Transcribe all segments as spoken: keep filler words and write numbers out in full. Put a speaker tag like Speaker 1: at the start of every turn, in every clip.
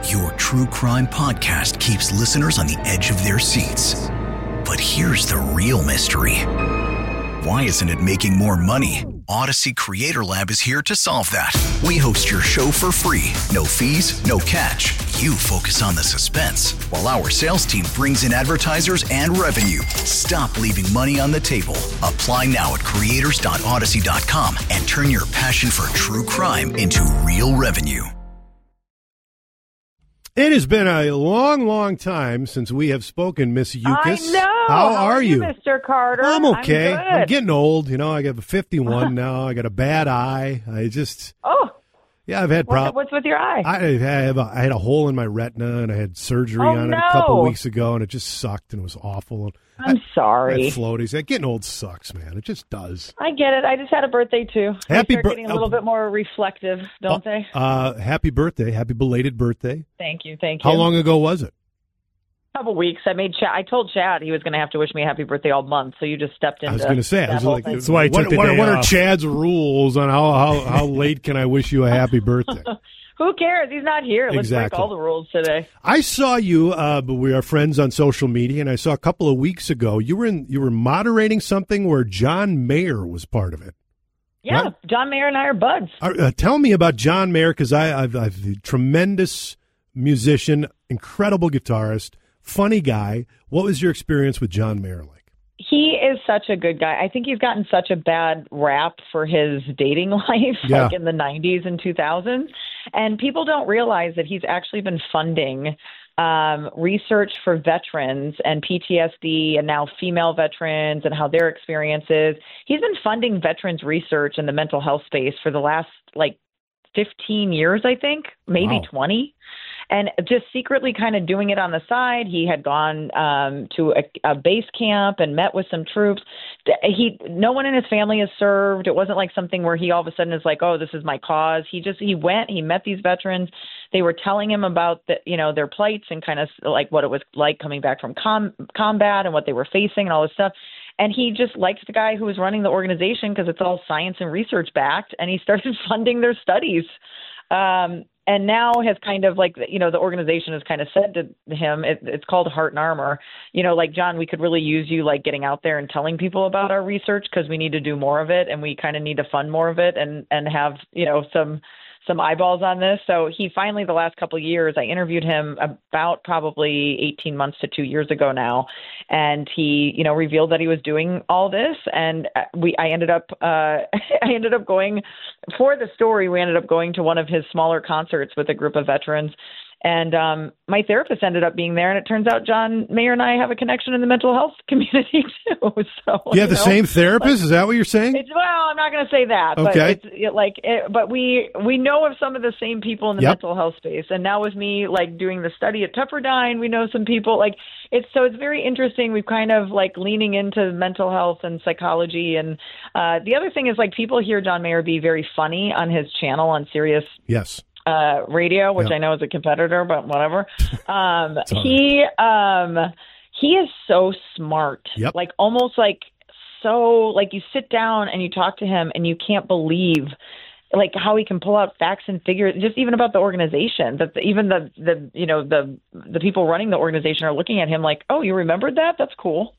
Speaker 1: Your true crime podcast keeps listeners on the edge of their seats. But here's the real mystery. Why isn't it making more money? Odyssey Creator Lab is here to solve that. We host your show for free. No fees, no catch. You focus on the suspense, while our sales team brings in advertisers and revenue. Stop leaving money on the table. Apply now at creators dot odyssey dot com and turn your passion for true crime into real revenue.
Speaker 2: It has been a long, long time since we have spoken, Miss Yukas.
Speaker 3: I know.
Speaker 2: How,
Speaker 3: How
Speaker 2: are,
Speaker 3: are
Speaker 2: you,
Speaker 3: Mister Carter?
Speaker 2: I'm okay.
Speaker 3: I'm,
Speaker 2: I'm getting old. You know, I got a fifty-one now. I got a bad eye. I just,
Speaker 3: oh,
Speaker 2: yeah, I've had problems.
Speaker 3: What's with your eye?
Speaker 2: I, I, have a, I had a hole in my retina, and I had surgery
Speaker 3: oh,
Speaker 2: on
Speaker 3: no.
Speaker 2: it a couple of weeks ago, and it just sucked, and it was awful.
Speaker 3: I'm
Speaker 2: I,
Speaker 3: sorry.
Speaker 2: I had floaties. Getting old sucks, man. It just does.
Speaker 3: I get it. I just had a birthday, too.
Speaker 2: Happy
Speaker 3: birthday! Start
Speaker 2: bir-
Speaker 3: getting a little bit more reflective, don't
Speaker 2: uh,
Speaker 3: they?
Speaker 2: Uh, happy birthday. Happy belated birthday.
Speaker 3: Thank you. Thank you.
Speaker 2: How long ago was it?
Speaker 3: A couple weeks. I made. Chad, I told Chad he was going to have to wish me a happy birthday all month, so you just stepped into.
Speaker 2: I was going to say. I was like,
Speaker 4: That's why I took
Speaker 2: what,
Speaker 4: the
Speaker 2: what,
Speaker 4: day
Speaker 2: what are
Speaker 4: off.
Speaker 2: Chad's rules on how, how, how late can I wish you a happy birthday?
Speaker 3: Who cares? He's not here. Let's
Speaker 2: Exactly.
Speaker 3: break all the rules today.
Speaker 2: I saw you, uh, but we are friends on social media, and I saw a couple of weeks ago you were in, you were moderating something where John Mayer was part of it.
Speaker 3: Yeah,
Speaker 2: Right?
Speaker 3: John Mayer and I are buds.
Speaker 2: Uh, uh, tell me about John Mayer, because I, I've, I've a tremendous musician, incredible guitarist, funny guy. What was your experience with John Mayer like?
Speaker 3: He is such a good guy. I think he's gotten such a bad rap for his dating life,
Speaker 2: Yeah.
Speaker 3: like in the nineties and two thousands. And people don't realize that he's actually been funding um, research for veterans and P T S D and now female veterans and how their experiences. He's been funding veterans research in the mental health space for the last like fifteen years, I think, maybe
Speaker 2: Wow.
Speaker 3: twenty. And just secretly kind of doing it on the side. He had gone um, to a, a base camp and met with some troops. He, no one in his family is served. It wasn't like something where he all of a sudden is like, oh, this is my cause. He just, he went, he met these veterans. They were telling him about the, you know, their plights and kind of like what it was like coming back from com- combat and what they were facing and all this stuff. And he just liked the guy who was running the organization because it's all science and research backed. And he started funding their studies. Um, and now has kind of like, you know, the organization has kind of said to him, it, it's called Heart and Armor, you know, like, John, we could really use you like getting out there and telling people about our research because we need to do more of it and we kind of need to fund more of it and, and have, you know, some some eyeballs on this. So he finally, the last couple of years, I interviewed him about probably eighteen months to two years ago now. And he, you know, revealed that he was doing all this. And we, I ended up, uh, I ended up going for the story. We ended up going to one of his smaller concerts with a group of veterans. And um, my therapist ended up being there, and it turns out John Mayer and I have a connection in the mental health community too. So
Speaker 2: You have the
Speaker 3: know,
Speaker 2: same therapist?
Speaker 3: like,
Speaker 2: Is that what you're saying?
Speaker 3: It's, well, I'm not going to say that,
Speaker 2: Okay.
Speaker 3: but it's it, like, it, but we we know of some of the same people in the
Speaker 2: Yep.
Speaker 3: mental health space, and now with me like doing the study at Pepperdine, we know some people. Like it's so it's very interesting. We've kind of like leaning into mental health and psychology, and uh, the other thing is like people hear John Mayer be very funny on his channel on Sirius.
Speaker 2: Yes.
Speaker 3: Uh, radio, which
Speaker 2: Yep.
Speaker 3: I know is a competitor, but whatever. Um, he um, he is so smart,
Speaker 2: Yep.
Speaker 3: like almost like so like you sit down and you talk to him and you can't believe like how he can pull out facts and figures, just even about the organization. That the, even the the you know the the people running the organization are looking at him like, oh, you remembered that? That's cool.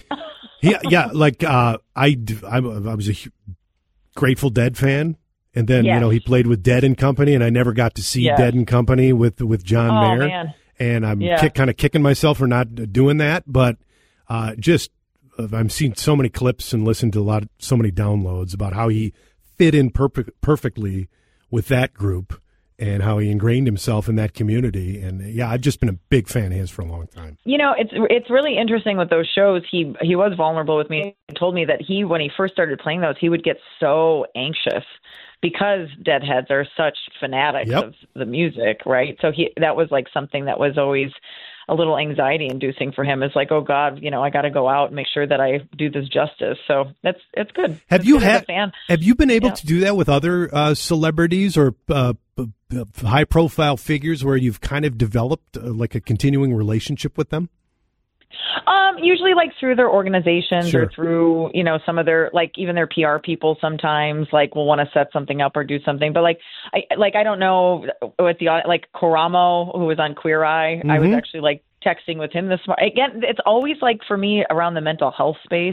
Speaker 2: yeah, yeah. Like uh, I, I, I was a hu- Grateful Dead fan. And then,
Speaker 3: Yes.
Speaker 2: you know, he played with Dead and Company, and I never got to see
Speaker 3: Yes.
Speaker 2: Dead and Company with with John
Speaker 3: Oh,
Speaker 2: Mayer.
Speaker 3: man.
Speaker 2: And I'm
Speaker 3: Yeah.
Speaker 2: kick, kind of kicking myself for not doing that. But uh, just, uh, I've seen so many clips and listened to a lot, of, so many downloads about how he fit in perfect, perfectly with that group and how he ingrained himself in that community. And yeah, I've just been a big fan of his for a long time.
Speaker 3: You know, it's it's really interesting with those shows. He he was vulnerable with me and told me that he, when he first started playing those, he would get so anxious because Deadheads are such fanatics
Speaker 2: Yep.
Speaker 3: of the music, right? So he that was like something that was always a little anxiety inducing for him. It's like, oh God, you know, I got to go out and make sure that I do this justice. So that's it's good.
Speaker 2: Have
Speaker 3: It's
Speaker 2: you
Speaker 3: good as a
Speaker 2: had?
Speaker 3: fan.
Speaker 2: Have you been able
Speaker 3: Yeah.
Speaker 2: to do that with other uh, celebrities or uh, b- b- high-profile figures where you've kind of developed uh, like a continuing relationship with them?
Speaker 3: Um, usually like through their organizations
Speaker 2: Sure.
Speaker 3: or through, you know, some of their, like even their P R people sometimes like will want to set something up or do something. But like, I, like, I don't know what the, like Karamo, who was on Queer Eye, mm-hmm. I was actually like texting with him this morning. Again, it's always like for me around the mental health space.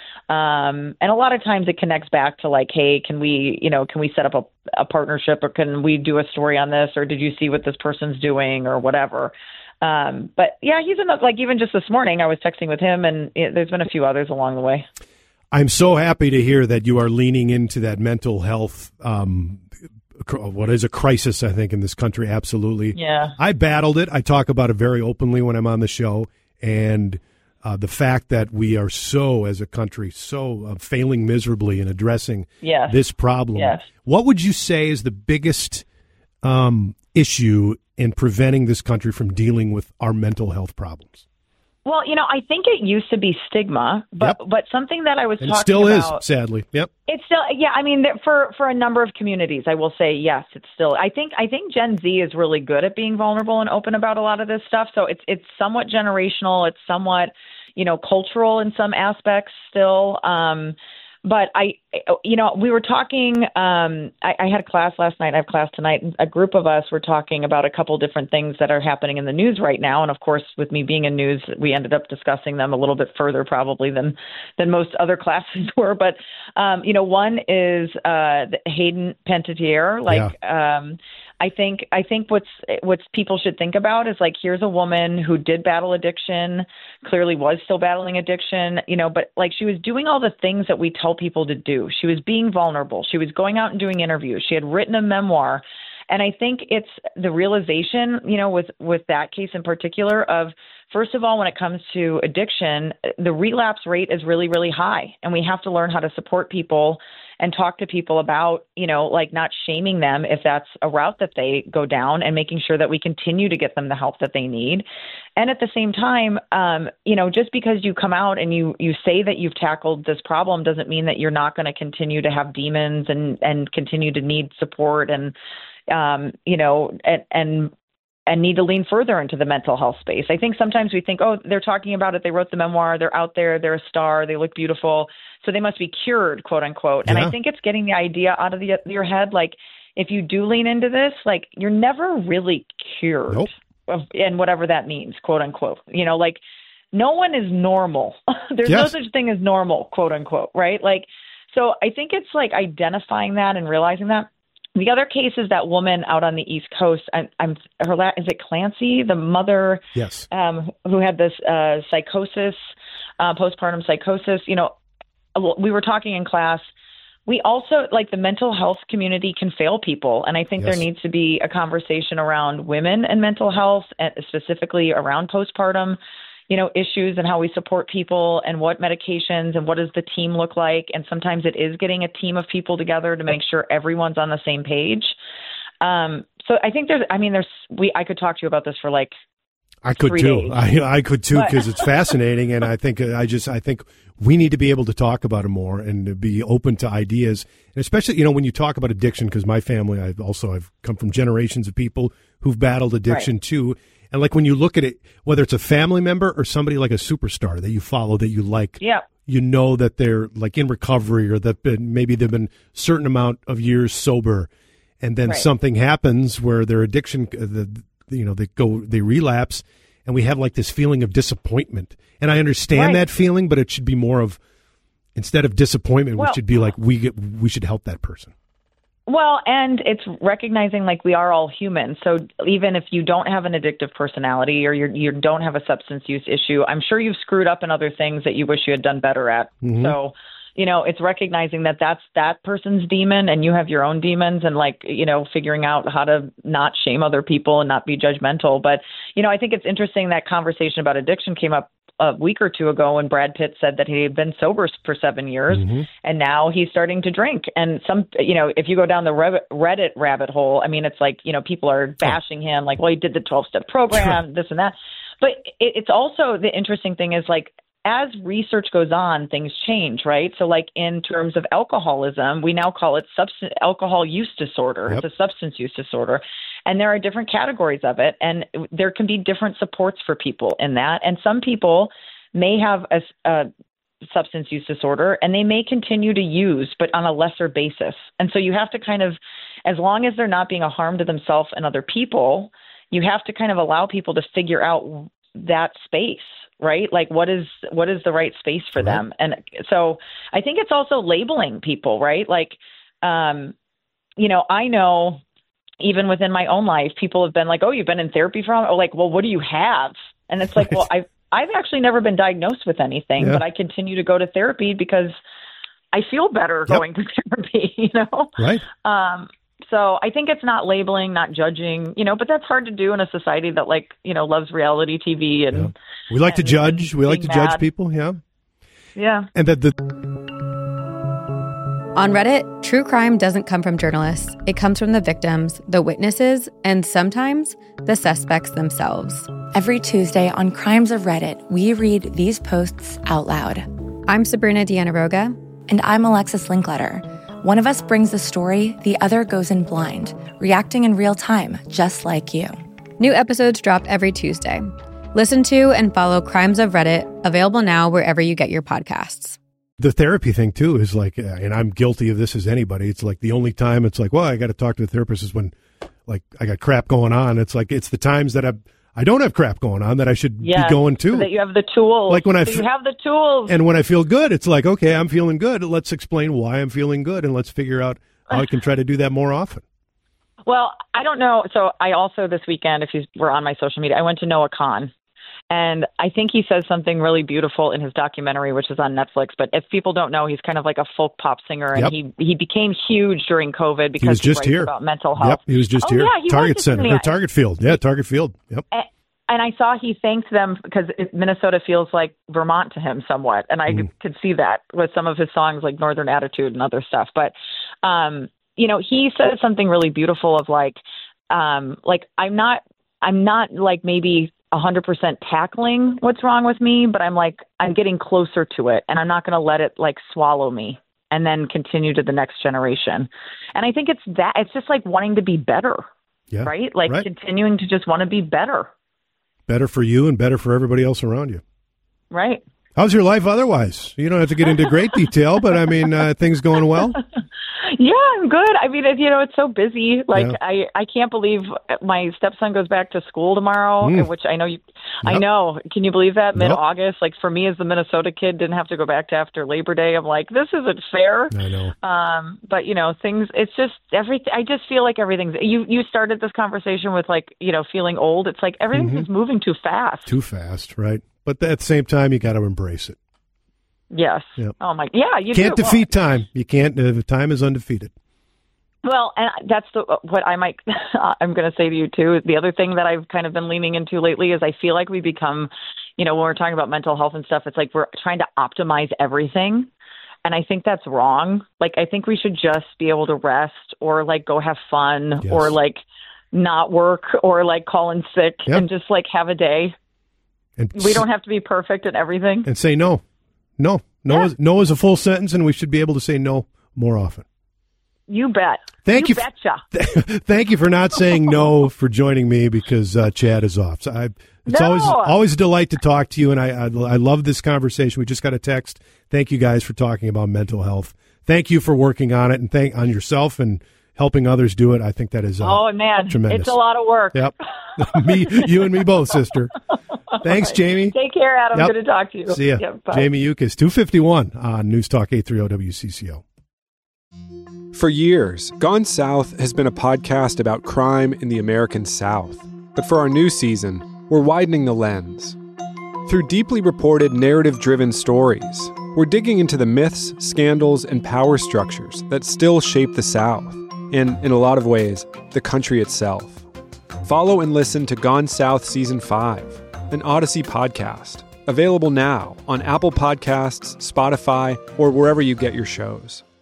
Speaker 3: Um, and a lot of times it connects back to like, hey, can we, you know, can we set up a, a partnership or can we do a story on this? Or did you see what this person's doing or whatever? Um, but yeah, he's in the, like, even just this morning, I was texting with him and it, there's been a few others along the way.
Speaker 2: I'm so happy to hear that you are leaning into that mental health, um, what is a crisis, I think, in this country. Absolutely.
Speaker 3: Yeah.
Speaker 2: I battled it. I talk about it very openly when I'm on the show. And uh, the fact that we are so, as a country, so uh, failing miserably in addressing
Speaker 3: yes.
Speaker 2: this problem.
Speaker 3: Yes.
Speaker 2: What would you say is the biggest um, issue in preventing this country from dealing with our mental health problems?
Speaker 3: Well, you know, I think it used to be stigma, but
Speaker 2: Yep.
Speaker 3: but something that I was
Speaker 2: And
Speaker 3: talking
Speaker 2: it still
Speaker 3: about,
Speaker 2: is, sadly. Yep.
Speaker 3: It's still, yeah. I mean, there- for for a number of communities, I will say yes. It's still. I think I think Gen Z is really good at being vulnerable and open about a lot of this stuff. So it's it's somewhat generational. It's somewhat, you know, cultural in some aspects still. Um, But I, you know, we were talking, um, I, I had a class last night, I have class tonight, and a group of us were talking about a couple different things that are happening in the news right now. And of course, with me being in news, we ended up discussing them a little bit further probably than, than most other classes were. But, um, you know, one is uh, Hayden Panettiere. Like, yeah. um, I think I think what's what's people should think about is like, here's a woman who did battle addiction, clearly was still battling addiction, you know, but like she was doing all the things that we tell people to do. She was being vulnerable. She was going out and doing interviews. She had written a memoir. And I think it's the realization, you know, with, with that case in particular of, first of all, when it comes to addiction, the relapse rate is really, really high. And we have to learn how to support people and talk to people about, you know, like not shaming them if that's a route that they go down and making sure that we continue to get them the help that they need. And at the same time, um, you know, just because you come out and you, you say that you've tackled this problem doesn't mean that you're not going to continue to have demons and, and continue to need support and, um, you know, and, and, and need to lean further into the mental health space. I think sometimes we think, oh, they're talking about it. They wrote the memoir. They're out there. They're a star. They look beautiful. So they must be cured, quote unquote. And yeah. I think it's getting the idea out of the, your head. Like, if you do lean into this, like, you're never really cured.
Speaker 2: Nope.
Speaker 3: Of, and whatever that means, quote unquote. You know, like, no one is normal. There's
Speaker 2: yes.
Speaker 3: no such thing as normal, quote unquote. Right. Like, so I think it's like identifying that and realizing that. The other case is that woman out on the East Coast. I'm, I'm her. La- is it Clancy, the mother?
Speaker 2: Yes.
Speaker 3: Um, who had this uh, psychosis, uh, postpartum psychosis. You know, we were talking in class. We also, like, the mental health community can fail people, and I think yes. there needs to be a conversation around women and mental health, and specifically around postpartum, you know, issues and how we support people and what medications and what does the team look like. And sometimes it is getting a team of people together to make sure everyone's on the same page. Um, so I think there's, I mean, there's, we, I could talk to you about this for like,
Speaker 2: I could too. I, I could too, because it's fascinating. And I think, I just, I think we need to be able to talk about it more and to be open to ideas. And especially, you know, when you talk about addiction, because my family, I've also, I've come from generations of people who've battled addiction right. too. And like when you look at it, whether it's a family member or somebody like a superstar that you follow that you like,
Speaker 3: yeah.
Speaker 2: you know that they're like in recovery or that been, maybe they've been a certain amount of years sober, and then right. something happens where their addiction, the, you know, they go, they relapse, and we have like this feeling of disappointment. And I understand right. that feeling, but it should be more of, instead of disappointment, well, we should be like, we get, we should help that person.
Speaker 3: Well, and it's recognizing like we are all human. So even if you don't have an addictive personality or you're, you don't have a substance use issue, I'm sure you've screwed up in other things that you wish you had done better at. Mm-hmm. So, you know, it's recognizing that that's that person's demon and you have your own demons, and like, you know, figuring out how to not shame other people and not be judgmental. But, you know, I think it's interesting that conversation about addiction came up a week or two ago when Brad Pitt said that he had been sober for seven years mm-hmm. and now he's starting to drink. And some, you know, if you go down the Reddit rabbit hole, I mean, it's like, you know, people are bashing him like, well, he did the twelve step program, this and that. But it, it's also, the interesting thing is like, as research goes on, things change, right? So like in terms of alcoholism, we now call it substance alcohol use disorder. Yep. It's a substance use disorder. And there are different categories of it. And there can be different supports for people in that. And some people may have a, a substance use disorder and they may continue to use, but on a lesser basis. And so you have to kind of, as long as they're not being a harm to themselves and other people, you have to kind of allow people to figure out that space, right? Like what is, what is the right space for right. them? And so I think it's also labeling people, right? Like, um, you know, I know even within my own life, people have been like, oh, you've been in therapy for, or like, well, what do you have? And it's like, right. well, I've, I've actually never been diagnosed with anything, yeah. but I continue to go to therapy because I feel better yep. going to therapy, you know?
Speaker 2: Right.
Speaker 3: Um, so I think it's not labeling, not judging, you know, but that's hard to do in a society that like, you know, loves reality T V and
Speaker 2: yeah. we like
Speaker 3: and
Speaker 2: to judge. We like to
Speaker 3: mad.
Speaker 2: judge people. Yeah.
Speaker 3: Yeah.
Speaker 2: And that the
Speaker 4: On Reddit, true crime doesn't come from journalists. It comes from the victims, the witnesses, and sometimes the suspects themselves.
Speaker 5: Every Tuesday on Crimes of Reddit, we read these posts out loud.
Speaker 4: I'm Sabrina Dianaroga.
Speaker 5: And I'm Alexis Linkletter. One of us brings the story, the other goes in blind, reacting in real time, just like you.
Speaker 4: New episodes drop every Tuesday. Listen to and follow Crimes of Reddit, available now wherever you get your podcasts.
Speaker 2: The therapy thing, too, is like, and I'm guilty of this as anybody, it's like the only time it's like, well, I got to talk to a therapist is when, like, I got crap going on. It's like, it's the times that I I don't have crap going on that I should
Speaker 3: yes,
Speaker 2: be going to.
Speaker 3: So that you have the tools.
Speaker 2: Like when I
Speaker 3: so
Speaker 2: f-
Speaker 3: you have the tools.
Speaker 2: And when I feel good, it's like, okay, I'm feeling good. Let's explain why I'm feeling good, and let's figure out how I can try to do that more often.
Speaker 3: Well, I don't know. So I also this weekend, if you were on my social media, I went to Noah Kahan. And I think he says something really beautiful in his documentary, which is on Netflix. But if people don't know, he's kind of like a folk pop singer. And
Speaker 2: yep.
Speaker 3: he he became huge during COVID because
Speaker 2: he was
Speaker 3: he
Speaker 2: just
Speaker 3: writes
Speaker 2: here.
Speaker 3: about mental health.
Speaker 2: Yep, he was just
Speaker 3: oh,
Speaker 2: here.
Speaker 3: Yeah, he
Speaker 2: Target
Speaker 3: was
Speaker 2: Center, or Target Field. Yeah, Target Field. Yep.
Speaker 3: And, and I saw he thanked them because it, Minnesota feels like Vermont to him somewhat. And I mm. could see that with some of his songs like Northern Attitude and other stuff. But, um, you know, he said something really beautiful of like, um, like I'm not, I'm not like maybe one hundred percent tackling what's wrong with me, but I'm like, I'm getting closer to it and I'm not going to let it like swallow me and then continue to the next generation. And I think it's that, it's just like wanting to be better,
Speaker 2: yeah,
Speaker 3: right? Like
Speaker 2: right.
Speaker 3: continuing to just want to be better.
Speaker 2: Better for you and better for everybody else around you.
Speaker 3: Right.
Speaker 2: How's your life otherwise? You don't have to get into great detail, but I mean, uh, things going well?
Speaker 3: Yeah, I'm good. I mean, it, you know, it's so busy. Like,
Speaker 2: yeah.
Speaker 3: I, I can't believe my stepson goes back to school tomorrow,
Speaker 2: mm.
Speaker 3: which I know you,
Speaker 2: yep.
Speaker 3: I know. Can you believe that? Mid-August?
Speaker 2: Nope.
Speaker 3: Like, for me as the Minnesota kid, didn't have to go back to after Labor Day. I'm like, this isn't fair.
Speaker 2: I know.
Speaker 3: Um, but, you know, things, it's just everything. I just feel like everything's, you, you started this conversation with like, you know, feeling old. It's like everything's
Speaker 2: mm-hmm.
Speaker 3: just moving too fast.
Speaker 2: Too fast, right? But at the same time, you got to embrace it.
Speaker 3: Yes.
Speaker 2: Yep.
Speaker 3: Oh my, yeah. You
Speaker 2: can't
Speaker 3: do.
Speaker 2: defeat
Speaker 3: well,
Speaker 2: time. You can't. Uh, time is undefeated.
Speaker 3: Well, and that's the, what I might. I'm going to say to you too. The other thing that I've kind of been leaning into lately is I feel like we become, you know, when we're talking about mental health and stuff, it's like we're trying to optimize everything, and I think that's wrong. Like I think we should just be able to rest, or like go have fun,
Speaker 2: yes.
Speaker 3: or like not work, or like call in sick,
Speaker 2: yep.
Speaker 3: and just like have a day.
Speaker 2: And
Speaker 3: we don't have to be perfect at everything.
Speaker 2: And say no. No, no, yeah. is, no is a full sentence, and we should be able to say no more often.
Speaker 3: You bet.
Speaker 2: Thank
Speaker 3: you.
Speaker 2: You
Speaker 3: betcha.
Speaker 2: Th- thank you for not saying no for joining me because uh, Chad is off. So I, it's
Speaker 3: no.
Speaker 2: always always a delight to talk to you, and I, I I love this conversation. We just got a text. Thank you guys for talking about mental health. Thank you for working on it, and thank on yourself and helping others do it. I think that is uh,
Speaker 3: oh man,
Speaker 2: tremendous.
Speaker 3: It's a lot of work.
Speaker 2: Yep, me, you, and me both, sister. Thanks,
Speaker 3: right.
Speaker 2: Jamie.
Speaker 3: Take care, Adam.
Speaker 2: Yep.
Speaker 3: Good to talk to you.
Speaker 2: See ya.
Speaker 3: Yep,
Speaker 2: Jamie Yukas, two fifty-one on News Talk eight thirty W C C O.
Speaker 6: For years, Gone South has been a podcast about crime in the American South. But for our new season, we're widening the lens. Through deeply reported, narrative-driven stories, we're digging into the myths, scandals, and power structures that still shape the South, and, in a lot of ways, the country itself. Follow and listen to Gone South Season five, an Odyssey podcast, available now on Apple Podcasts, Spotify, or wherever you get your shows.